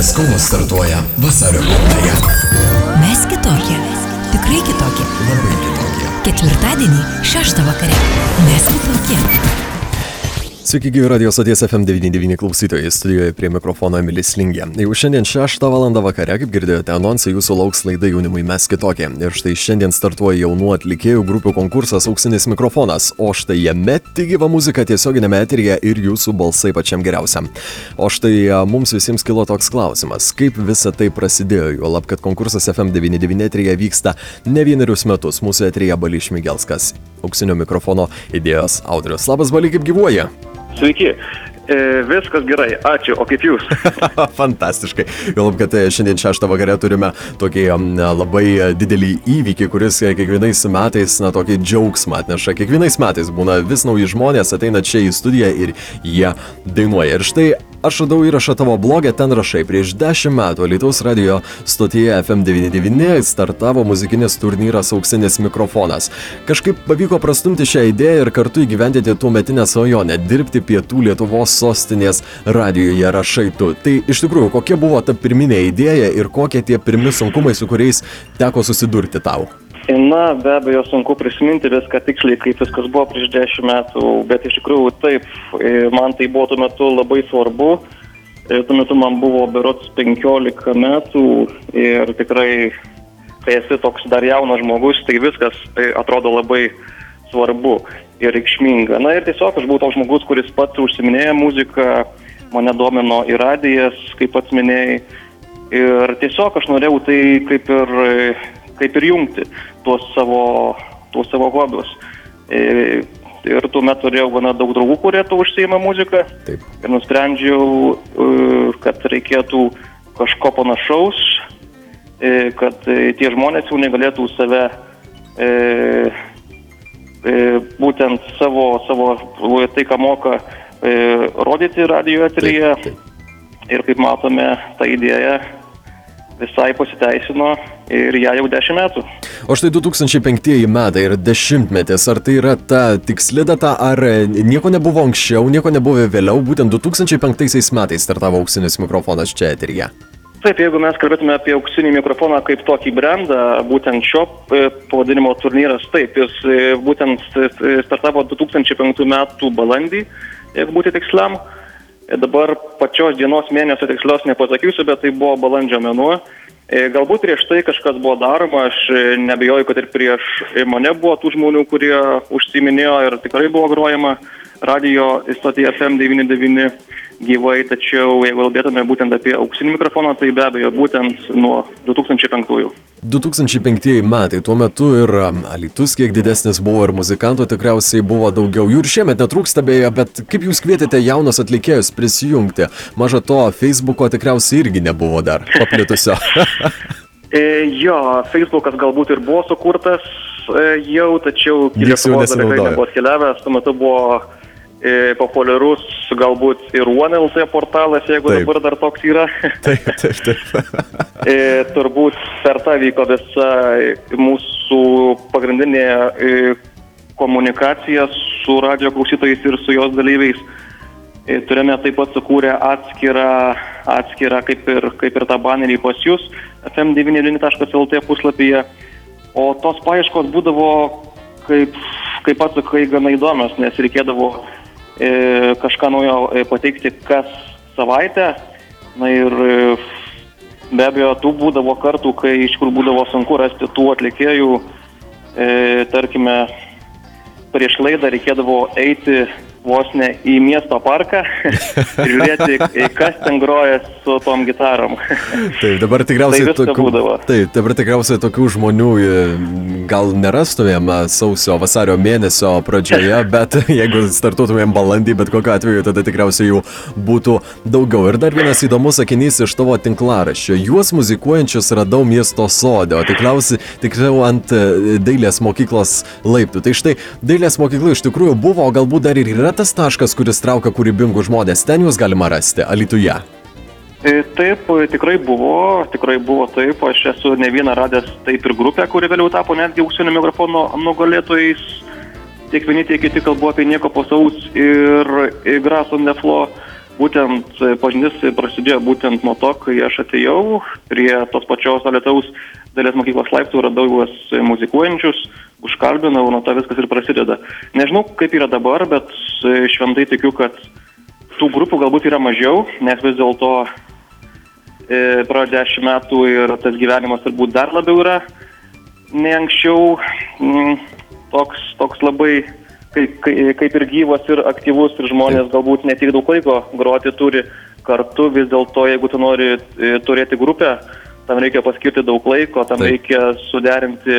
nes kovos startuoja vasario 5. Mes kitokie. Tikrai kitokie. Labai kitokie. Ketvirtadienį 6 vakare. Mes kitokie. Sveiki, gyvi Radio stoties FM99 klausytojai, studijoje prie mikrofono Emilis Lingė. Jau šiandien 6 val. Vakare, kaip girdėjote anonsą, jūsų lauks laida Jaunimui mes kitokie. Ir štai šiandien startuoja jaunų atlikėjų grupių konkursas Auksinis mikrofonas, o štai jame tik gyva muzika tiesioginėme eteryje ir jūsų balsai pačiam geriausiam. O štai mums visiems kilo toks klausimas, kaip visa tai prasidėjo, juolab, kad konkursas FM99 eteryje vyksta ne vienerius metus. Mūsų eteryje Balys Šmigelskas, Auksinio mikrofono idėjos autorius. Labas, Baly, kaip gyvuoji? Sveiki, viskas gerai, ačiū, o kaip jūs? Fantastiškai. Galbūt, kad šiandien 6 vakare turime tokį labai didelį įvykį, kuris kiekvienais metais, tokį džiaugsmą atneša. Kiekvienais metais būna vis nauji žmonės, ateina čia į studiją ir jie dainuoja. Ir štai aš radau įrašą tavo blogę, ten rašai, prieš 10 metų Alytaus radio stotyje FM99 startavo muzikinis turnyras Auksinis mikrofonas. Kažkaip pavyko prastumti šią idėją ir kartu įgyvendinti tuometinę svajonę - dirbti Pietų Lietuvos sostinės radijoje, rašai tu. Tai iš tikrųjų, kokia buvo ta pirminė idėja ir kokie tie pirmi sunkumai, su kuriais teko susidurti tau? Na, be abejo, sunku prisiminti viską tiksliai, kaip viskas buvo prieš 10 metų, bet iš tikrųjų taip, man tai buvo tuo metu labai svarbu. Tuo metu man buvo berods 15 metų ir tikrai, kai esi toks dar jaunas žmogus, tai viskas atrodo labai svarbu ir reikšminga. Na ir tiesiog aš buvau toks žmogus, kuris pats užsiminėja muziką, mane domino ir radijas, kaip pats minėjai. Ir tiesiog aš norėjau tai kaip ir jungti tuos savo hobius. Ir tuomet turėjau gana daug draugų, kurie to užsiima muziką. Taip. Ir nusprendžiau, kad reikėtų kažko panašaus, kad tie žmonės jau negalėtų save būtent savo tai, ką moka, rodyti radio eteryje. Ir kaip matome, ta idėja visai pasiteisino ir ją jau 10 metų. O štai 2005 metai ir 10-metis, ar tai yra ta tiksli data, ar nieko nebuvo anksčiau, nieko nebuvo vėliau, būtent 2005 metais startavo Auksinis mikrofonas čia eteryje? Taip, jeigu mes kalbėtume apie Auksinį mikrofoną kaip tokį brandą, būtent šio pavadinimo turnyras, taip, jis būtent startavo 2005 metų balandį, jeigu būti tiksliam. Dabar pačios dienos mėnesio tikslios nepasakysiu, bet tai buvo balandžio mėnuo. Galbūt prieš tai kažkas buvo daroma, aš nebejoju, kad ir prieš mane buvo tų žmonių, kurie užsiminėjo ir tikrai buvo grojama radio stotyje FM99 gyvai, tačiau jeigu kalbėtume būtent apie Auksinį mikrofoną, tai be abejo būtent nuo 2005. 2005 metai, tuo metu ir Alytus kiek didesnis buvo ir muzikantų tikriausiai buvo daugiau. Jų ir šiemet netrūksta beje, bet kaip jūs kvietėte jaunus atlikėjus prisijungti? Maža to, Facebooko tikriausiai irgi nebuvo dar paplitusio. Jo, Facebookas galbūt ir buvo sukurtas jau, tačiau Lietuvos dalykai nebuvo atkeliavęs. Tuo metu buvo populiarus galbūt ir OneLT portalas, jeigu dabar dar toks yra. Taip. Turbūt per tą vyko visa mūsų pagrindinė komunikacija su radio klausytojais ir su jos dalyviais. Turime taip pat sukūrę atskirą kaip ir tą banerį pas jūs fm99.lt puslapyje. O tos paieškos būdavo, kaip pats sakai, gana įdomios, nes reikėdavo kažką naujo pateikti kas savaitę. Na ir be abejo, tų būdavo kartų, kai iš kur būdavo sunku rasti tų atlikėjų. Tarkime, prieš laidą reikėdavo eiti vos ne į miesto parką ir žiūrėti, kas ten groja su tom gitarom. Taip, dabar tikriausiai, dabar tikriausiai tokių žmonių gal nerastumėm vasario mėnesio pradžioje, bet jeigu startuotumėm balandį, bet kokiu atveju, tada tikriausiai jų būtų daugiau. Ir dar vienas įdomus sakinys iš tavo tinklaraščio. Juos muzikuojančius radau miesto sode, o tikriau ant dailės mokyklos laiptų. Tai štai, dailės mokykla iš tikrųjų buvo, o galbūt dar ir yra tas taškas, kuris traukia kūrybingų žmonės. Ten jūs galima rasti, Alytuje. Taip, tikrai buvo taip. Aš esu ne vieną radęs taip ir grupę, kuri vėliau tapo netgi Auksinio mikrofono nugalėtojais. Tiek vieni, tiek kiti kalbu apie Nieko pasaus ir Graso Neflo. būtent pažintis prasidėjo būtent nuo to, kai aš atėjau prie tos pačios Alytaus dailės mokyklos laiptų, radau juos muzikuojančius, užkalbinau, nuo to viskas ir prasideda. Nežinau, kaip yra dabar, bet šventai tikiu, kad tų grupių galbūt yra mažiau, nes vis dėlto praėjo 10 metų ir tas gyvenimas turbūt dar labiau yra nei anksčiau, toks labai kaip ir gyvas ir aktyvus ir žmonės galbūt ne tik daug laiko groti turi kartu, vis dėlto jeigu tu nori turėti grupę, tam reikia paskirti daug laiko, tam reikia suderinti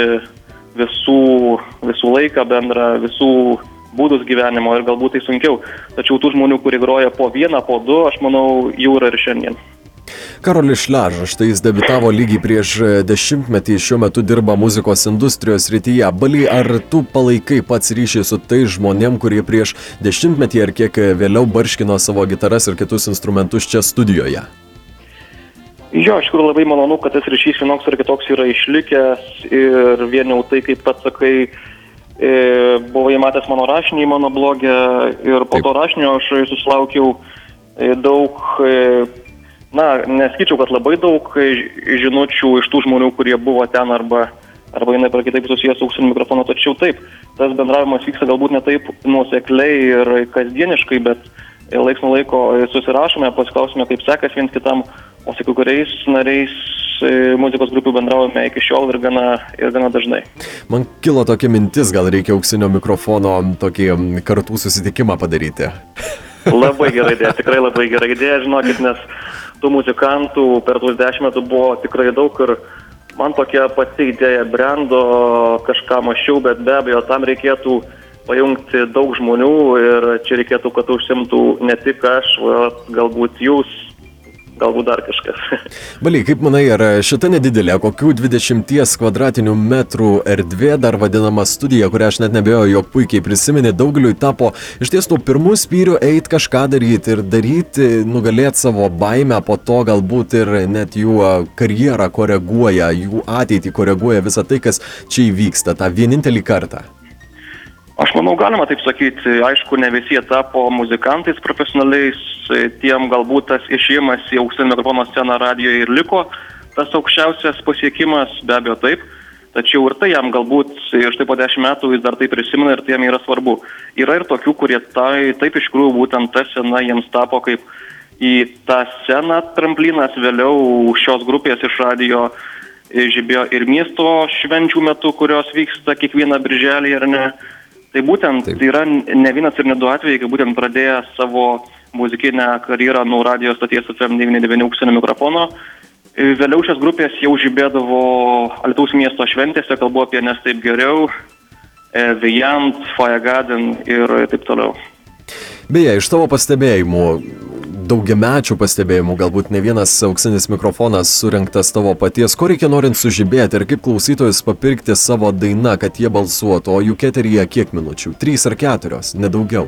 visų laiką bendrą, visų būdus gyvenimo ir galbūt tai sunkiau. Tačiau tų žmonių, kurie groja po vieną, po du, aš manau, jų yra ir šiandien. Karolis Šležas, štai jis debiutavo lygiai prieš 10 metį, šiuo metu dirba muzikos industrijos srityje. Bali, ar tu palaikai pats ryšį su tai žmonėm, kurie prieš 10 metį ar kiek vėliau barškino savo gitaras ir kitus instrumentus čia studijoje? Jo, iš tikrųjų labai malonu, kad tas ryšys vienoks ar kitoks yra išlikęs ir vien jau tai, kaip pats sakai, buvo įmatęs mano rašinį, mano blogę ir po to rašinio aš susilaukiau daug, nesakyčiau, kad labai daug žinučių iš tų žmonių, kurie buvo ten arba jinai per kitaip susijęs su auksiniu mikrofonu, tačiau taip, tas bendravimas vyksta galbūt ne taip nuosekliai ir kasdieniškai, bet laiks nuo laiko susirašome, pasiklausime, kaip sekas viens kitam, o su kuriais nariais muzikos grupių bendraujame iki šiol ir gana dažnai. Man kilo tokia mintis, gal reikia auksinio mikrofono tokį kartų susitikimą padaryti. Labai gera idėja, tikrai labai gera idėja, žinokit, nes tų muzikantų per tuos 10 metų buvo tikrai daug ir man tokia pati idėja brendo, kažką mačiau, bet be abejo tam reikėtų pajungti daug žmonių ir čia reikėtų, kad užsimtų ne tik aš, galbūt jūs, galbūt dar kažkas. Bali, kaip manai, ar šita nedidelė, kokių 20 kvadratinių metrų erdvė, dar vadinama studija, kurią aš net nebejoju, jog puikiai prisimeni, daugeliui tapo iš ties to pirmų spyrių eit kažką daryti, nugalėti savo baimę, po to galbūt ir net jų karjerą koreguoja, jų ateitį koreguoja visą tai, kas čia įvyksta, tą vienintelį kartą? Aš manau, galima taip sakyti, aišku, ne visi tapo muzikantais profesionaliais, tiem galbūt tas išėjimas į auksinio mikrofono sceną radijoje ir liko tas aukščiausias pasiekimas, be abejo taip, tačiau ir tai jam galbūt štai po 10 metų jis dar tai prisimena ir tai jam yra svarbu. Yra ir tokių, kurie taip iš tikrųjų būtent ta scena jiems tapo kaip į tą sceną tramplinas, vėliau šios grupės iš radijo žibėjo ir miesto švenčių metu, kurios vyksta kiekvieną birželį ar ne. Tai būtent tai yra ne vienas ir ne du atvejai, kai būtent pradėję savo muzikinę karjerą nuo radijos stoties FM 99 auksinio mikrofono. Vėliau šios grupės jau žibėdavo Alytaus miesto šventėse, kalbu apie Nes taip geriau, Vejant, Feuergarden ir taip toliau. Beje, iš tavo pastebėjimų, daugiamečių pastebėjimų, galbūt ne vienas auksinis mikrofonas surinktas tavo paties, ko reikia norint sužibėti ir kaip klausytojus papirkti savo dainą, kad jie balsuotų, o juk eteryje kiek minučių? 3 ar 4, nedaugiau.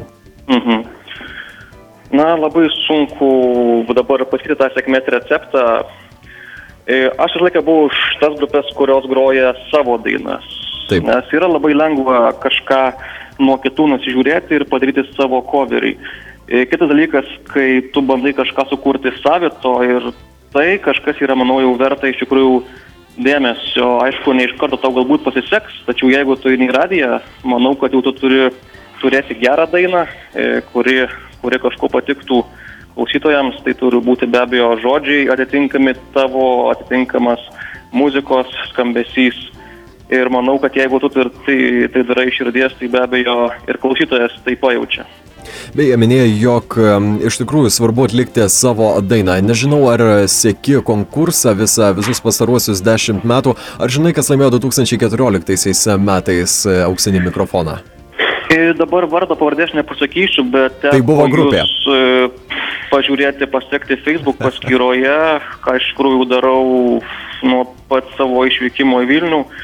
Labai sunku dabar pasakyti tą sėkmės receptą. Aš ir laiką buvau už tas grupės, kurios groja savo dainas. Taip. Nes yra labai lengva kažką nuo kitų nusižiūrėti ir padaryti savo coverį. Kitas dalykas, kai tu bandai kažką sukurti savito ir tai kažkas yra, manau, jau verta iš tikrųjų dėmesio. Aišku, ne iš karto tau galbūt pasiseks, tačiau jeigu tu eini į radiją, manau, kad jau tu turi turėti gerą dainą, kuri kažko patiktų klausytojams, tai turi būti be abejo žodžiai atitinkami tavo, atitinkamas muzikos skambesys. Ir manau, kad jeigu tu tai darai iš širdies, tai be abejo ir klausytojas tai pajaučia. Beje, minėjai, jog iš tikrųjų svarbu atlikti savo dainą. Nežinau, ar seki konkursą visus pastaruosius 10 metų, ar žinai, kas laimėjo 2014 metais auksinį mikrofoną? Dabar vardo pavardės nepasakysiu, bet tai buvo grupė. Pažiūrėti, pasiekti Facebook paskyroje, ką iš tikrųjų darau nuo pat savo išvykimo į Vilnių.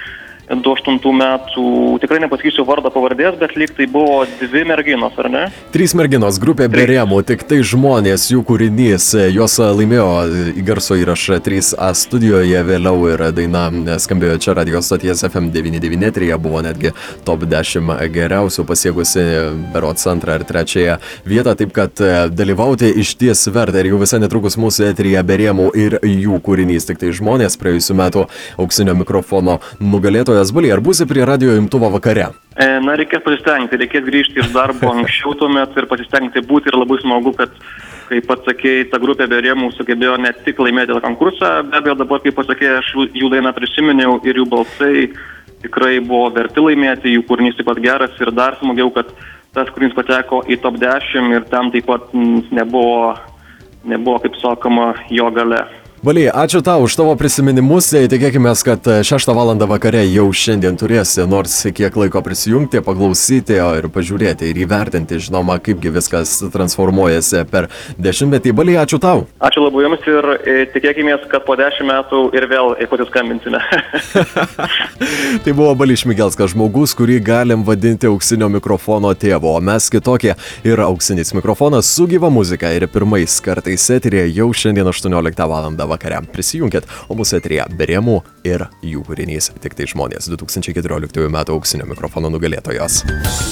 2008 metų, tikrai nepasakysiu vardą pavardės, bet lyg tai buvo 2 merginos, ar ne? 3 merginos, grupė Beremų, tik tai žmonės, jų kūrinys, jos laimėjo į garso įrašą 3A studijoje, vėliau ir daina skambėjo čia radio stoties FM99 eteryje, buvo netgi top 10 geriausių pasiekusi berods 2 ar 3 vietą, taip kad dalyvauti iš ties verta ir jau visai netrukus mūsų eteryje Beremų ir jų kūrinys, tik tai žmonės praėjusių metų auksinio mikrofono nugalėtojas. Balį, ar būsi prie radio imtuvo vakare? Na, reikės pasistengti, reikės grįžti iš darbo anksčiau tuomet ir pasistengti būti ir labai smagu, kad, kaip pats sakėjai, ta grupė Beremų sugebėjo ne tik laimėti tą konkursą, be abejo dabar, kaip pasakėjai, aš jų dainą prisiminiau ir jų balsai tikrai buvo verti laimėti, jų kūrinys taip pat geras ir dar smagiau, kad tas kūrinys pateko į top 10 ir ten taip pat nebuvo, kaip sakoma, jo gale. Balį, ačiū tau už tavo prisiminimus, tikėkime, kad 6 valandą vakare jau šiandien turėsi nors kiek laiko prisijungti, paklausyti ir pažiūrėti ir įvertinti, žinoma, kaipgi viskas transformuojasi per 10-metį. Balį, ačiū tau. Ačiū labai jums ir tikėkime, kad po 10 metų ir vėl pasiskambinsime. Tai buvo Balys Šmigelskas, žmogus, kurį galim vadinti auksinio mikrofono tėvu, o mes kitokie ir auksinis mikrofonas su gyva muzika ir pirmais kartais eterėje jau šiandien 18 valandą vakare. Prisijunkit, o mūsų eterėje Beremų ir jų kūrinys Tik tai žmonės, 2014 m. auksinio mikrofono nugalėtojos.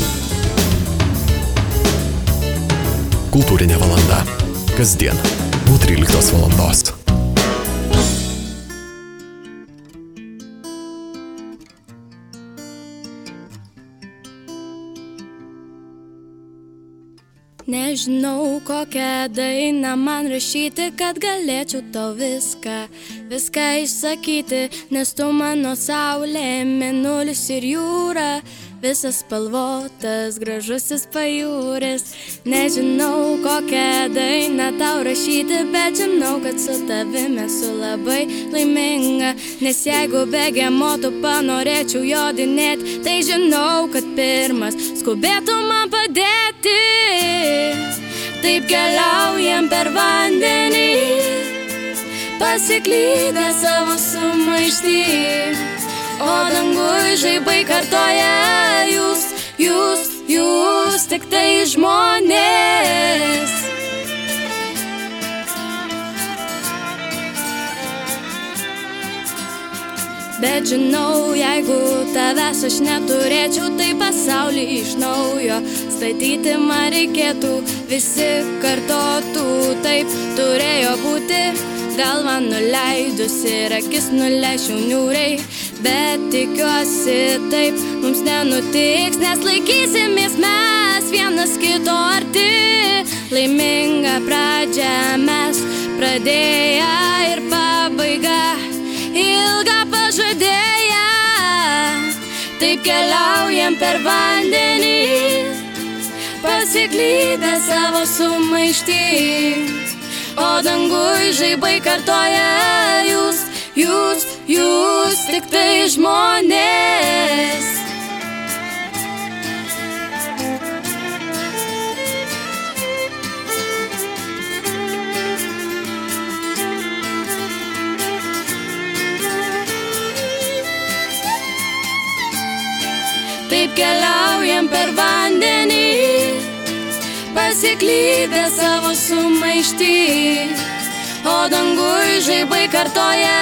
Kultūrinė valanda. Kasdien po 13 valandos. Nežinau, kokią dainą man rašyti, kad galėčiau tau viską išsakyti, nes tu mano saulė, mėnulis ir jūra, visas spalvotas, gražusis pajūris. Nežinau, kokią dainą tau rašyti, bet žinau, kad su tavimi esu labai laiminga, nes jeigu begemotų panorėčiau jodinėti, tai žinau, kad pirmas skubėtų man padėti. Taip keliaujam per vandenį, pasiklydę savo sumaištį, o danguj žaibai kartoja jūs tik tai žmonės. Bet žinau, jeigu tavęs aš neturėčiau, tai pasaulį iš naujo statyti man reikėtų, visi kartotų, taip turėjo būti, galvą nuleidus ir akis nuleičiau niūriai, bet tikiuosi taip mums nenutiks, nes laikysimės mes vienas kito arti, laimingą pradžią mes pradėję ir pabaigą ilgą pažadėję. Taip keliaujam per vandenį, pasiklydę savo sumaištį, o danguj žaibai kartoja jūs tik tai žmonės. Taip keliaujam per vandenį, pasiklydę savo sumaištį, o danguj žaibai kartoja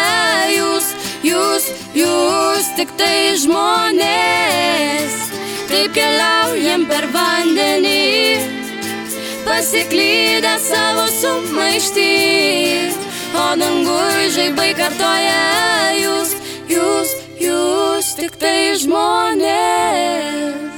jūs tik tai žmonės. Taip keliaujam per vandenį, pasiklydę savo sumaištį, o danguj žaibai kartoja jūs tik tai žmonės.